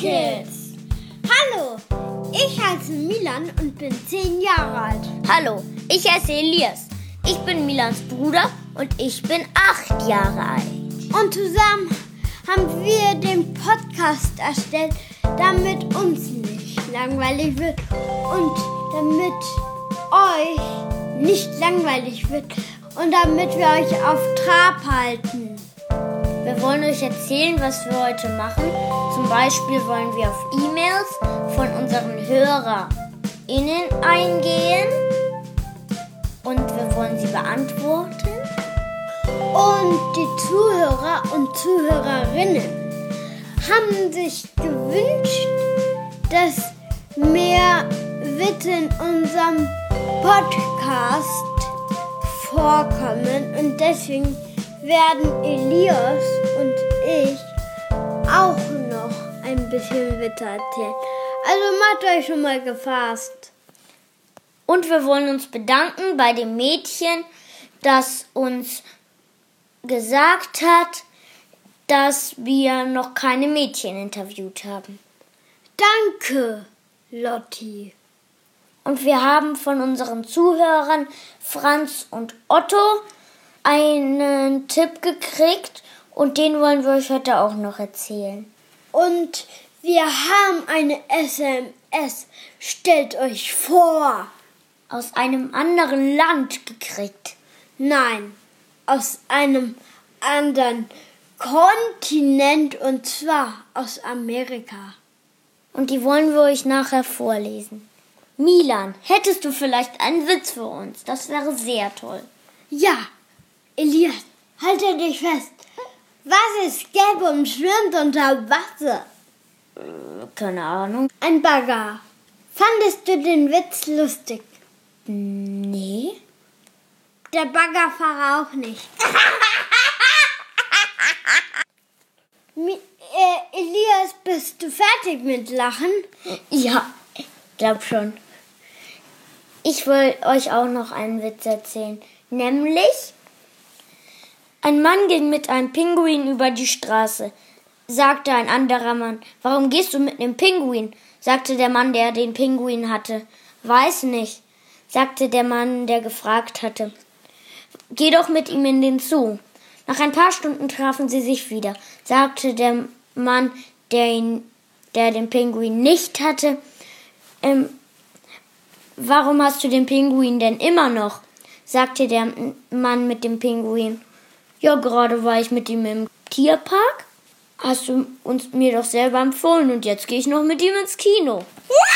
Kids. Hallo, ich heiße Milan und bin 10 Jahre alt. Hallo, ich heiße Elias. Ich bin Milans Bruder und ich bin 8 Jahre alt. Und zusammen haben wir den Podcast erstellt, damit uns nicht langweilig wird und damit euch nicht langweilig wird und damit wir euch auf Trab halten. Wir wollen euch erzählen, was wir heute machen. Zum Beispiel wollen wir auf E-Mails von unseren HörerInnen eingehen und wir wollen sie beantworten. Und die Zuhörer und Zuhörerinnen haben sich gewünscht, dass mehr Witze in unserem Podcast vorkommen und deswegen werden Elias und ich auch noch ein bisschen Witze erzählen. Also macht euch schon mal gefasst. Und wir wollen uns bedanken bei dem Mädchen, das uns gesagt hat, dass wir noch keine Mädchen interviewt haben. Danke, Lotti. Und wir haben von unseren Zuhörern Franz und Otto einen Tipp gekriegt und den wollen wir euch heute auch noch erzählen. Und wir haben eine SMS, stellt euch vor, aus einem anderen Land gekriegt. Nein, aus einem anderen Kontinent und zwar aus Amerika. Und die wollen wir euch nachher vorlesen. Milan, hättest du vielleicht einen Witz für uns? Das wäre sehr toll. Ja, Elias, halte dich fest. Was ist gelb und schwimmt unter Wasser? Keine Ahnung. Ein Bagger. Fandest du den Witz lustig? Nee. Der Baggerfahrer auch nicht. Elias, bist du fertig mit Lachen? Ja, ich glaube schon. Ich will euch auch noch einen Witz erzählen. Nämlich, ein Mann ging mit einem Pinguin über die Straße. Sagte ein anderer Mann, warum gehst du mit einem Pinguin? Sagte der Mann, der den Pinguin hatte. Weiß nicht, sagte der Mann, der gefragt hatte. Geh doch mit ihm in den Zoo. Nach ein paar Stunden trafen sie sich wieder. Sagte der Mann, der den Pinguin nicht hatte, warum hast du den Pinguin denn immer noch? Sagte der Mann mit dem Pinguin. Ja, gerade war ich mit ihm im Tierpark. Hast du mir doch selber empfohlen und jetzt gehe ich noch mit ihm ins Kino.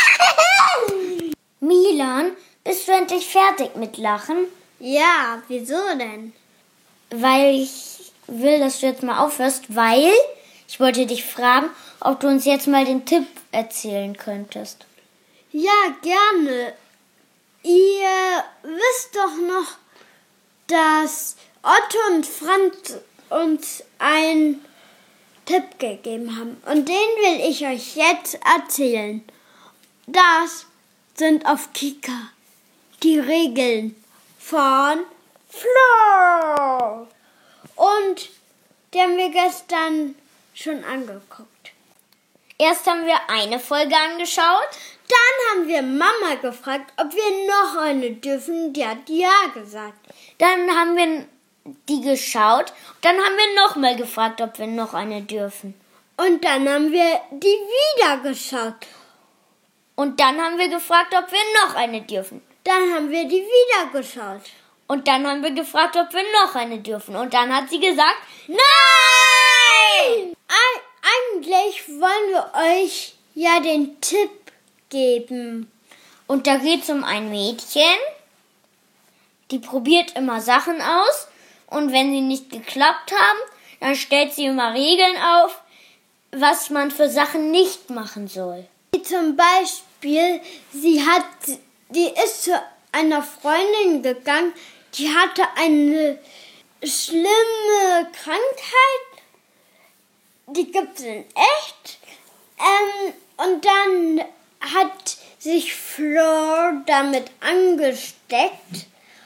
Milan, bist du endlich fertig mit Lachen? Ja, wieso denn? Weil ich will, dass du jetzt mal aufhörst, weil ich wollte dich fragen, ob du uns jetzt mal den Tipp erzählen könntest. Ja, gerne. Ihr wisst doch noch, dass Otto und Franz uns einen Tipp gegeben haben. Und den will ich euch jetzt erzählen. Das sind auf Kika die Regeln von Flo. Und die haben wir gestern schon angeguckt. Erst haben wir eine Folge angeschaut. Dann haben wir Mama gefragt, ob wir noch eine dürfen. Die hat ja gesagt. Dann haben wir die geschaut. Dann haben wir nochmal gefragt, ob wir noch eine dürfen. Und dann haben wir die wieder geschaut. Und dann haben wir gefragt, ob wir noch eine dürfen. Dann haben wir die wieder geschaut. Und dann haben wir gefragt, ob wir noch eine dürfen. Und dann hat sie gesagt, nein! Eigentlich wollen wir euch ja den Tipp geben. Und da geht es um ein Mädchen, die probiert immer Sachen aus. Und wenn sie nicht geklappt haben, dann stellt sie immer Regeln auf, was man für Sachen nicht machen soll. Zum Beispiel, die ist zu einer Freundin gegangen, die hatte eine schlimme Krankheit, die gibt es in echt. Und dann hat sich Flor damit angesteckt,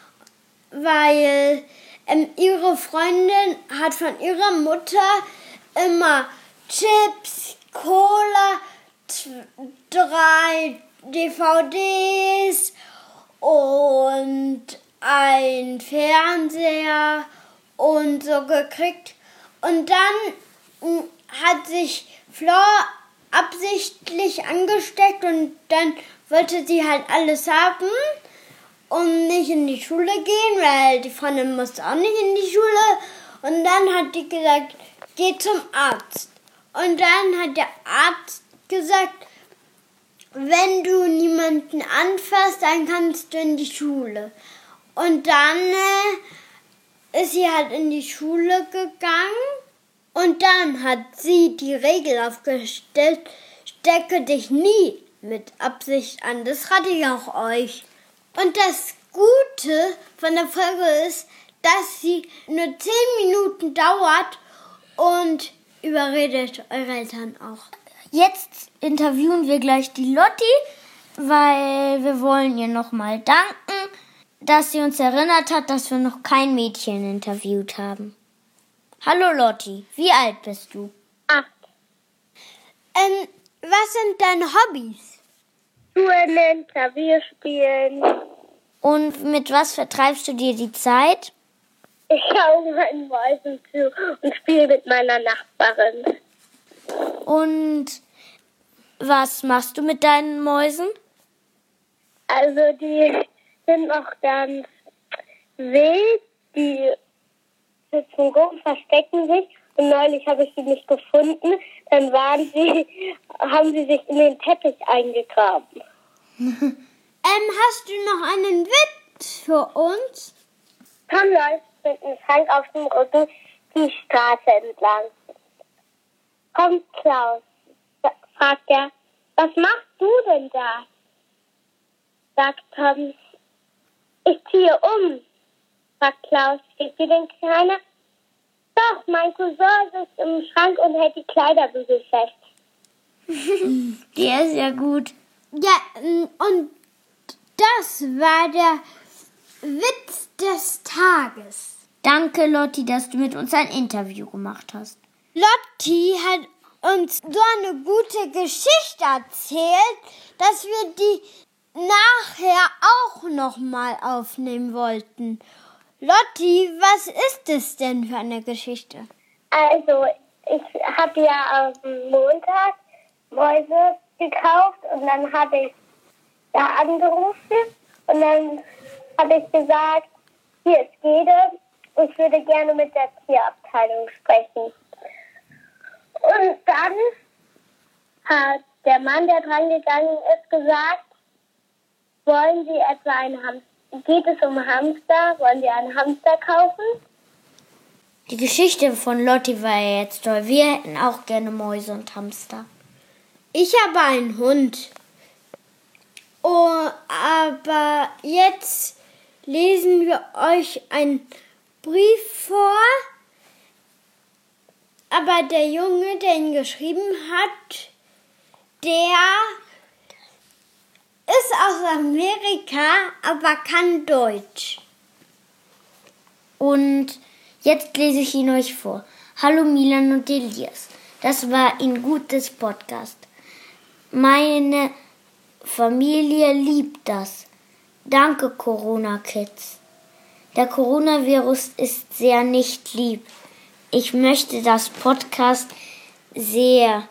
weil ihre Freundin hat von ihrer Mutter immer Chips, Cola, 3 DVDs und ein Fernseher und so gekriegt. Und dann hat sich Flor absichtlich angesteckt und dann wollte sie halt alles haben und nicht in die Schule gehen, weil die Freundin musste auch nicht in die Schule. Und dann hat die gesagt, geh zum Arzt. Und dann hat der Arzt gesagt, wenn du niemanden anfasst, dann kannst du in die Schule. Und dann ist sie halt in die Schule gegangen und dann hat sie die Regel aufgestellt, stecke dich nie mit Absicht an. Das rate ich auch euch. Und das Gute von der Folge ist, dass sie nur 10 Minuten dauert und überredet eure Eltern auch. Jetzt interviewen wir gleich die Lotti, weil wir wollen ihr nochmal danken, dass sie uns erinnert hat, dass wir noch kein Mädchen interviewt haben. Hallo Lotti, wie alt bist du? 8. Was sind deine Hobbys? Turnen, Klavier spielen. Und mit was vertreibst du dir die Zeit? Ich schaue meinen Mäusen zu und spiele mit meiner Nachbarin. Und was machst du mit deinen Mäusen? Also die sind noch ganz wild, die sitzen rum, verstecken sich. Und neulich habe ich sie nicht gefunden. Dann haben sie sich in den Teppich eingegraben. Hast du noch einen Witz für uns? Tom läuft mit einem Schrank auf dem Rücken die Straße entlang. Kommt Klaus, fragt er, was machst du denn da? Sagt Tom, ich ziehe um. Fragt Klaus, steht dir denn keiner? Doch, mein Cousin sitzt im Schrank und hält die Kleiderbügel fest. Der ist ja gut. Ja, und das war der Witz des Tages. Danke Lotti, dass du mit uns ein Interview gemacht hast. Lotti hat uns so eine gute Geschichte erzählt, dass wir die nachher auch nochmal aufnehmen wollten. Lotti, was ist es denn für eine Geschichte? Also, ich habe ja am Montag Mäuse gekauft und dann habe ich da angerufen und dann habe ich gesagt, hier ist Gede, ich würde gerne mit der Tierabteilung sprechen. Und dann hat der Mann, der dran gegangen ist, gesagt, wollen Sie etwa einen Hamster? Geht es um Hamster? Wollen Sie einen Hamster kaufen? Die Geschichte von Lotti war ja jetzt toll. Wir hätten auch gerne Mäuse und Hamster. Ich habe einen Hund. Oh, aber jetzt lesen wir euch einen Brief vor. Aber der Junge, der ihn geschrieben hat, der ist aus Amerika, aber kann Deutsch. Und jetzt lese ich ihn euch vor. Hallo Milan und Elias. Das war ein gutes Podcast. Meine Familie liebt das. Danke, Corona-Kids. Der Coronavirus ist sehr nicht lieb. Ich möchte das Podcast sehr.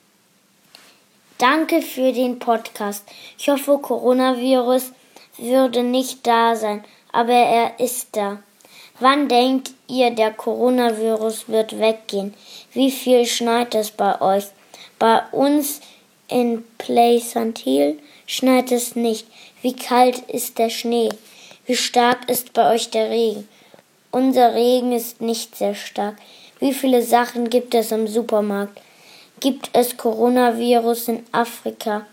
Danke für den Podcast. Ich hoffe, Coronavirus würde nicht da sein, aber er ist da. Wann denkt ihr, der Coronavirus wird weggehen? Wie viel schneit es bei euch? Bei uns in Pleasantville schneit es nicht. Wie kalt ist der Schnee? Wie stark ist bei euch der Regen? Unser Regen ist nicht sehr stark. Wie viele Sachen gibt es im Supermarkt? Gibt es Coronavirus in Afrika?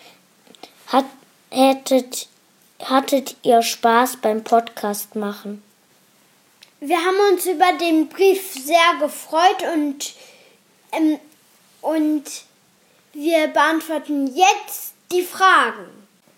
Hattet ihr Spaß beim Podcast machen? Wir haben uns über den Brief sehr gefreut und wir beantworten jetzt die Fragen.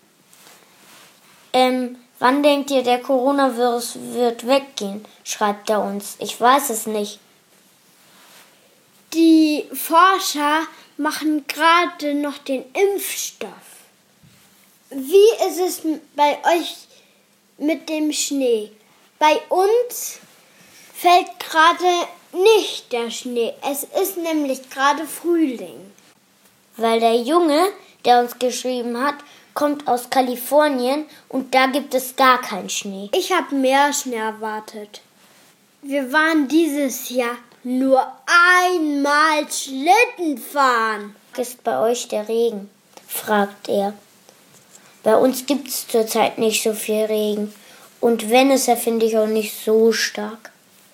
Wann denkt ihr, der Coronavirus wird weggehen? Schreibt er uns. Ich weiß es nicht. Die Forscher machen gerade noch den Impfstoff. Wie ist es bei euch mit dem Schnee? Bei uns fällt gerade nicht der Schnee. Es ist nämlich gerade Frühling. Weil der Junge, der uns geschrieben hat, kommt aus Kalifornien und da gibt es gar keinen Schnee. Ich habe mehr Schnee erwartet. Wir waren dieses Jahr nur einmal Schlitten fahren. Ist bei euch der Regen? Fragt er. Bei uns gibt es zurzeit nicht so viel Regen. Und wenn es, finde ich auch nicht so stark.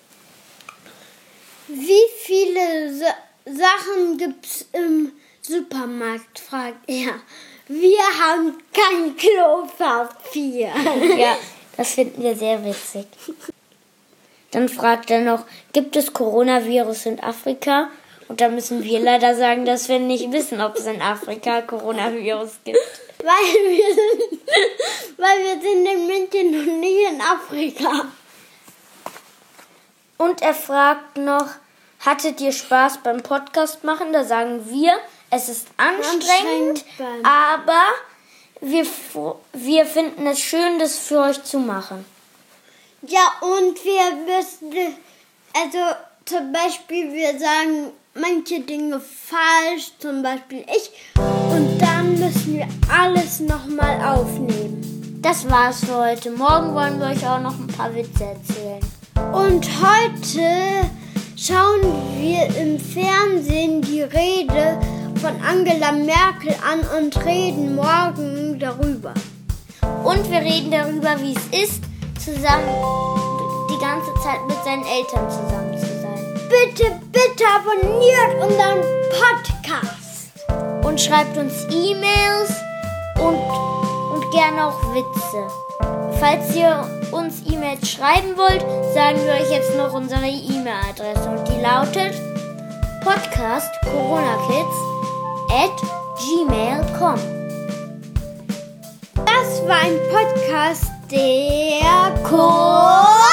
Wie viele Sachen gibt's im Supermarkt, fragt er. Wir haben kein Klopapier. Ja, das finden wir sehr witzig. Dann fragt er noch, gibt es Coronavirus in Afrika? Und da müssen wir leider sagen, dass wir nicht wissen, ob es in Afrika Coronavirus gibt. Weil wir sind in München und nicht in Afrika. Und er fragt noch, hattet ihr Spaß beim Podcast machen? Da sagen wir, es ist anstrengend, aber wir finden es schön, das für euch zu machen. Ja, und wir müssen, also zum Beispiel, wir sagen manche Dinge falsch, zum Beispiel ich, und dann müssen wir alles nochmal aufnehmen. Das war's für heute. Morgen wollen wir euch auch noch ein paar Witze erzählen. Und heute schauen wir im Fernsehen die Rede von Angela Merkel an und reden morgen darüber. Und wir reden darüber, wie es ist, zusammen die ganze Zeit mit seinen Eltern zusammen zu sein. Bitte abonniert unseren Podcast. Und schreibt uns E-Mails und gerne auch Witze. Falls ihr uns E-Mails schreiben wollt, sagen wir euch jetzt noch unsere E-Mail-Adresse. Und die lautet podcastcoronakids@gmail.com. Das war ein Podcast der